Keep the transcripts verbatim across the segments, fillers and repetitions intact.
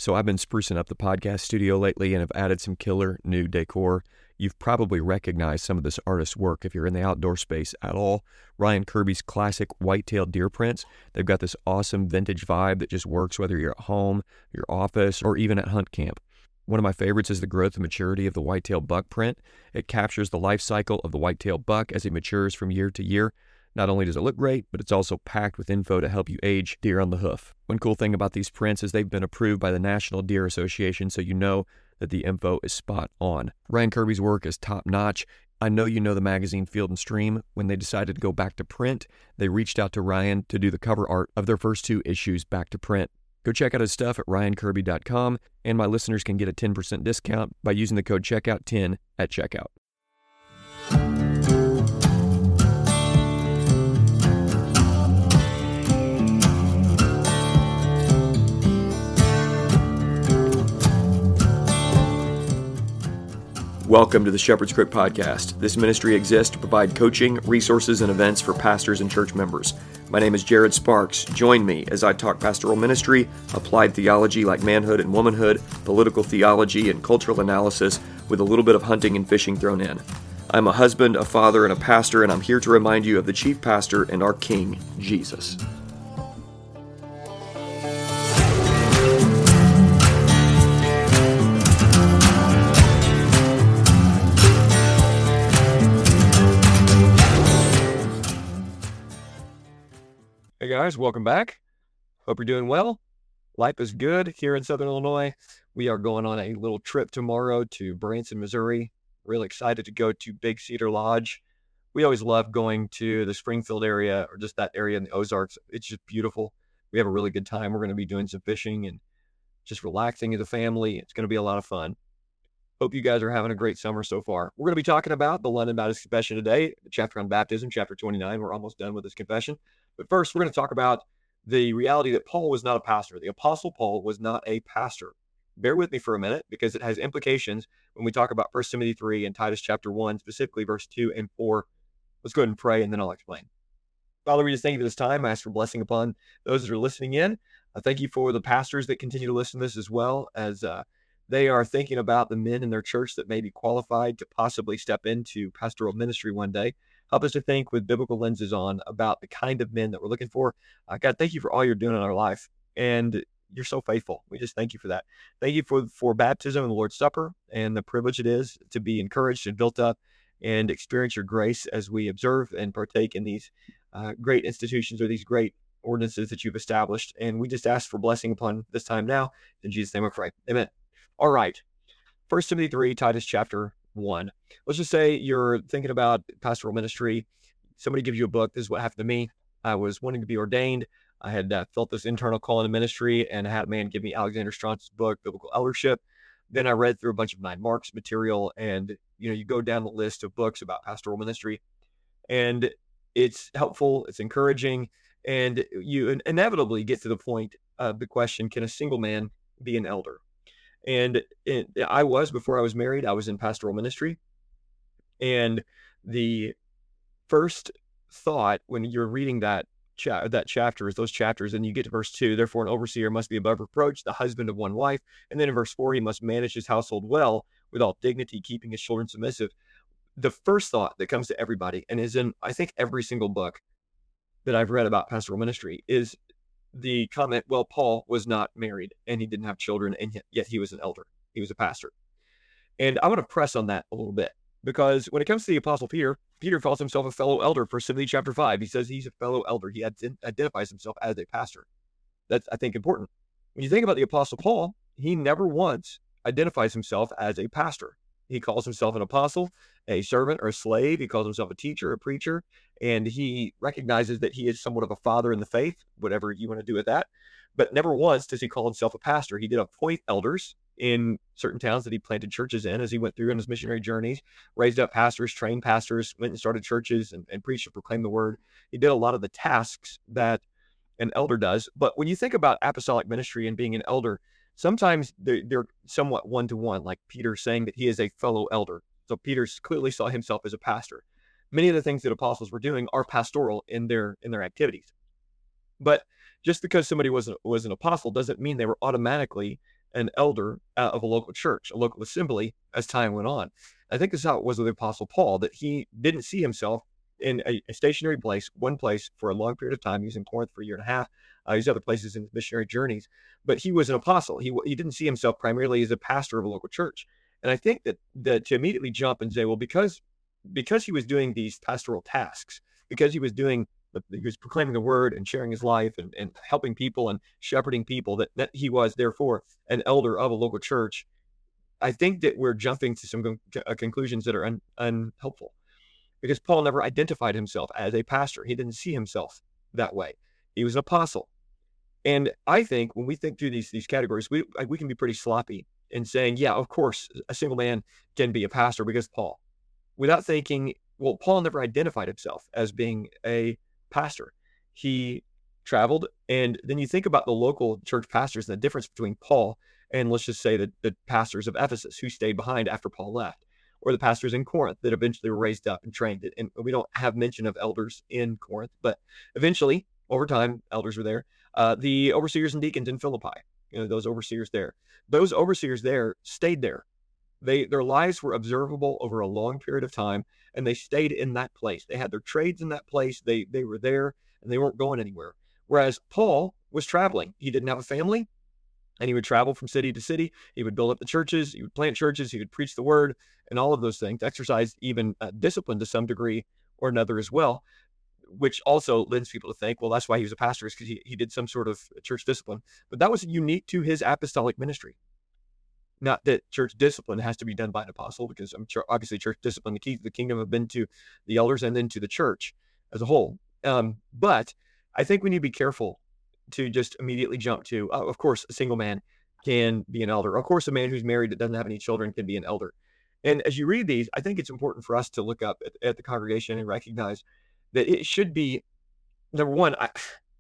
So I've been sprucing up the podcast studio lately and have added some killer new decor. You've probably recognized some of this artist's work if you're in the outdoor space at all. Ryan Kirby's classic white-tailed deer prints. They've got this awesome vintage vibe that just works whether you're at home, your office, or even at hunt camp. One of my favorites is the growth and maturity of the white-tailed buck print. It captures the life cycle of the white-tailed buck as it matures from year to year. Not only does it look great, but it's also packed with info to help you age deer on the hoof. One cool thing about these prints is they've been approved by the National Deer Association, so you know that the info is spot on. Ryan Kirby's work is top-notch. I know you know the magazine Field and Stream. When they decided to go back to print, they reached out to Ryan to do the cover art of their first two issues back to print. Go check out his stuff at ryan kirby dot com, and my listeners can get a ten percent discount by using the code checkout ten at checkout. Welcome to the Shepherd's Crook Podcast. This ministry exists to provide coaching, resources, and events for pastors and church members. My name is Jared Sparks. Join me as I talk pastoral ministry, applied theology like manhood and womanhood, political theology, and cultural analysis with a little bit of hunting and fishing thrown in. I'm a husband, a father, and a pastor, and I'm here to remind you of the chief pastor and our King, Jesus. Hey guys, welcome back. Hope you're doing well. Life is good here in Southern Illinois. We are going on a little trip tomorrow to Branson, Missouri. Really excited to go to Big Cedar Lodge. We always love going to the Springfield area or just that area in the Ozarks. It's just beautiful. We have a really good time. We're going to be doing some fishing and just relaxing as a family. It's going to be a lot of fun. Hope you guys are having a great summer so far. We're going to be talking about the London Baptist Confession today, the chapter on baptism, chapter twenty-nine. We're almost done with this confession. But first, we're going to talk about the reality that Paul was not a pastor. The Apostle Paul was not a pastor. Bear with me for a minute because it has implications when we talk about First Timothy three and Titus chapter one, specifically verse two and four. Let's go ahead and pray, and then I'll explain. Father, we just thank you for this time. I ask for blessing upon those that are listening in. I thank you for the pastors that continue to listen to this as well as uh, they are thinking about the men in their church that may be qualified to possibly step into pastoral ministry one day. Help us to think with biblical lenses on about the kind of men that we're looking for. Uh, God, thank you for all you're doing in our life. And you're so faithful. We just thank you for that. Thank you for, for baptism and the Lord's Supper and the privilege it is to be encouraged and built up and experience your grace as we observe and partake in these uh, great institutions or these great ordinances that you've established. And we just ask for blessing upon this time now. In Jesus' name we pray. Amen. All right. First Timothy three, Titus chapter one. Let's just say you're thinking about pastoral ministry. Somebody gives you a book. This is what happened to me. I was wanting to be ordained. I had uh, felt this internal call in the ministry and I had a man give me Alexander Strauss's book, Biblical Eldership. Then I read through a bunch of Nine Marks material, and you know, you go down the list of books about pastoral ministry, and it's helpful, it's encouraging, and you inevitably get to the point of the question, can a single man be an elder? And it, I was, before I was married, I was in pastoral ministry. And the first thought when you're reading that cha- that chapter is those chapters, and you get to verse two, therefore an overseer must be above reproach, the husband of one wife. And then in verse four, he must manage his household well, with all dignity, keeping his children submissive. The first thought that comes to everybody, and is in, I think, every single book that I've read about pastoral ministry, is the comment, well, Paul was not married and he didn't have children, and yet, yet he was an elder. He was a pastor. And I want to press on that a little bit, because when it comes to the Apostle Peter, Peter calls himself a fellow elder. First Timothy chapter five, he says he's a fellow elder. He ident- identifies himself as a pastor. That's, I think, important. When you think about the Apostle Paul, he never once identifies himself as a pastor. He calls himself an apostle, a servant, or a slave. He calls himself a teacher, a preacher, and he recognizes that he is somewhat of a father in the faith, whatever you want to do with that. But never once does he call himself a pastor. He did appoint elders in certain towns that he planted churches in as he went through on his missionary journeys, raised up pastors, trained pastors, went and started churches and, and preached and proclaimed the word. He did a lot of the tasks that an elder does. But when you think about apostolic ministry and being an elder, sometimes they're, they're somewhat one-to-one, like Peter saying that he is a fellow elder. So Peter clearly saw himself as a pastor. Many of the things that apostles were doing are pastoral in their in their activities. But just because somebody was, a, was an apostle doesn't mean they were automatically an elder uh, of a local church, a local assembly, as time went on. I think this is how it was with the Apostle Paul, that he didn't see himself in a, a stationary place, one place for a long period of time. He was in Corinth for a year and a half. Uh, he's other places in his missionary journeys, but he was an apostle. He he didn't see himself primarily as a pastor of a local church. And I think that that to immediately jump and say, well, because because he was doing these pastoral tasks, because he was doing he was proclaiming the word and sharing his life and, and helping people and shepherding people, that, that he was therefore an elder of a local church. I think that we're jumping to some con- uh, conclusions that are un- unhelpful, because Paul never identified himself as a pastor. He didn't see himself that way. He was an apostle. And I think when we think through these these categories, we we can be pretty sloppy in saying, yeah, of course, a single man can be a pastor because Paul, without thinking, well, Paul never identified himself as being a pastor. He traveled, and then you think about the local church pastors and the difference between Paul and, let's just say, the, the pastors of Ephesus who stayed behind after Paul left, or the pastors in Corinth that eventually were raised up and trained. And we don't have mention of elders in Corinth, but eventually, over time, elders were there. Uh, the overseers and deacons in Philippi, you know, those overseers there, those overseers there stayed there. They, their lives were observable over a long period of time, and they stayed in that place. They had their trades in that place. They, they were there, and they weren't going anywhere. Whereas Paul was traveling. He didn't have a family, and he would travel from city to city. He would build up the churches. He would plant churches. He would preach the word and all of those things, exercise even uh, discipline to some degree or another as well, which also lends people to think, well, that's why he was a pastor, is because he, he did some sort of church discipline. But that was unique to his apostolic ministry. Not that church discipline has to be done by an apostle, because I'm sure obviously church discipline, the keys of the kingdom have been to the elders and then to the church as a whole. Um, but I think we need to be careful to just immediately jump to, oh, of course, a single man can be an elder. Of course, a man who's married that doesn't have any children can be an elder. And as you read these, I think it's important for us to look up at, at the congregation and recognize that it should be, number one, I,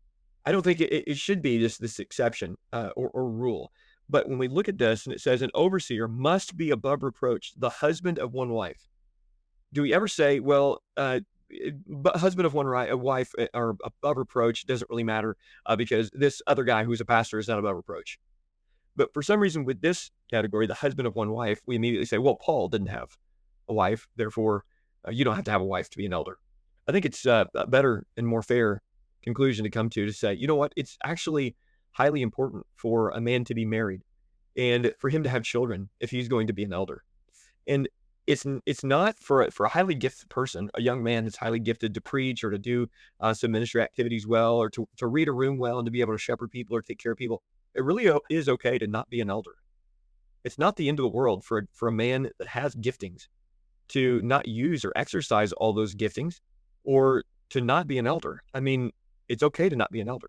I don't think it, it should be just this exception uh, or, or rule. But when we look at this and it says an overseer must be above reproach, the husband of one wife. Do we ever say, well, uh, husband of one ri- a wife or above reproach doesn't really matter uh, because this other guy who's a pastor is not above reproach? But for some reason with this category, the husband of one wife, we immediately say, well, Paul didn't have a wife, therefore uh, you don't have to have a wife to be an elder. I think it's uh, a better and more fair conclusion to come to, to say, you know what, it's actually highly important for a man to be married and for him to have children if he's going to be an elder. And it's it's not for, for a highly gifted person, a young man that's highly gifted to preach or to do uh, some ministry activities well, or to, to read a room well and to be able to shepherd people or take care of people. It really is okay to not be an elder. It's not the end of the world for, for a man that has giftings to not use or exercise all those giftings or to not be an elder. I mean, it's okay to not be an elder.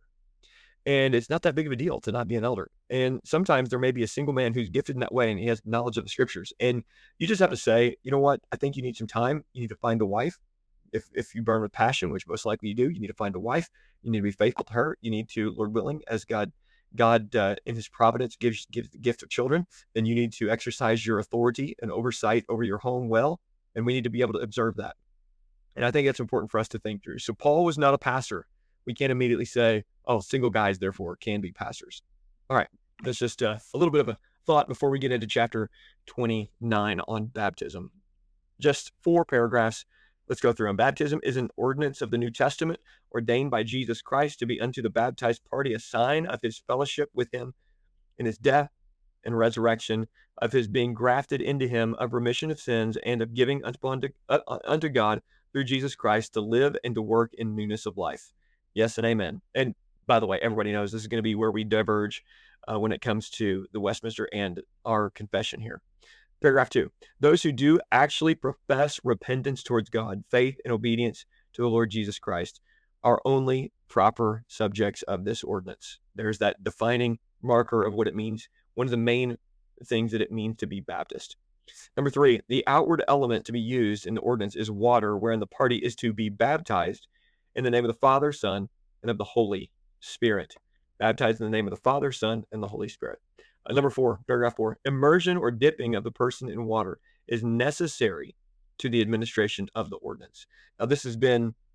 And it's not that big of a deal to not be an elder. And sometimes there may be a single man who's gifted in that way and he has knowledge of the scriptures. And you just have to say, you know what? I think you need some time. You need to find a wife. If if you burn with passion, which most likely you do, you need to find a wife. You need to be faithful to her. You need to, Lord willing, as God God uh, in his providence gives gives the gift of children, then you need to exercise your authority and oversight over your home well. And we need to be able to observe that. And I think that's important for us to think through. So Paul was not a pastor. We can't immediately say, oh, single guys, therefore, can be pastors. All right, that's just uh, a little bit of a thought before we get into chapter twenty-nine on baptism. Just four paragraphs. Let's go through them. Baptism is an ordinance of the New Testament ordained by Jesus Christ to be unto the baptized party a sign of his fellowship with him in his death and resurrection, of his being grafted into him, of remission of sins, and of giving unto, uh, unto God through Jesus Christ to live and to work in newness of life. Yes and amen. And by the way, everybody knows this is going to be where we diverge uh, when it comes to the Westminster and our confession here. Paragraph two, those who do actually profess repentance towards God, faith and obedience to the Lord Jesus Christ are only proper subjects of this ordinance. There's that defining marker of what it means, one of the main things that it means to be Baptist. Number three, the outward element to be used in the ordinance is water, wherein the party is to be baptized in the name of the Father, Son, and of the Holy Spirit. Baptized in the name of the Father, Son, and the Holy Spirit. Uh, number four, paragraph four, immersion or dipping of the person in water is necessary to the administration of the ordinance. Now, this has been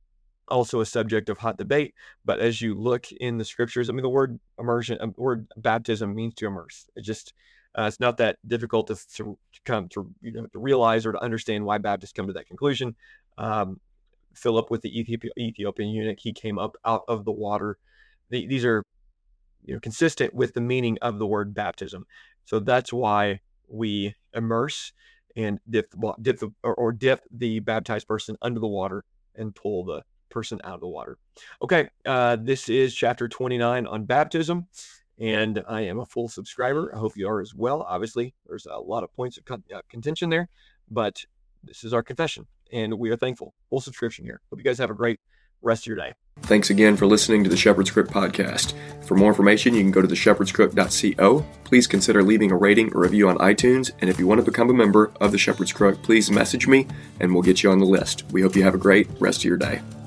also a subject of hot debate. But as you look in the scriptures, I mean, the word immersion, um, word baptism means to immerse. It just, uh, it's not that difficult to, to come to, you know, to realize or to understand why Baptists come to that conclusion. Um, Philip with the Ethiop- Ethiopian eunuch, he came up out of the water. The, these are, you know, consistent with the meaning of the word baptism. So that's why we immerse and dip, dip the, or, or dip the baptized person under the water and pull the person out of the water. Okay, uh, this is chapter twenty-nine on baptism, and I am a full subscriber. I hope you are as well. Obviously, there's a lot of points of con- uh, contention there, but this is our confession, and we are thankful. Full subscription here. Hope you guys have a great rest of your day. Thanks again for listening to the Shepherd's Crook podcast. For more information, you can go to the shepherds crook dot co. Please consider leaving a rating or review on iTunes, and if you want to become a member of the Shepherd's Crook, please message me and we'll get you on the list. We hope you have a great rest of your day.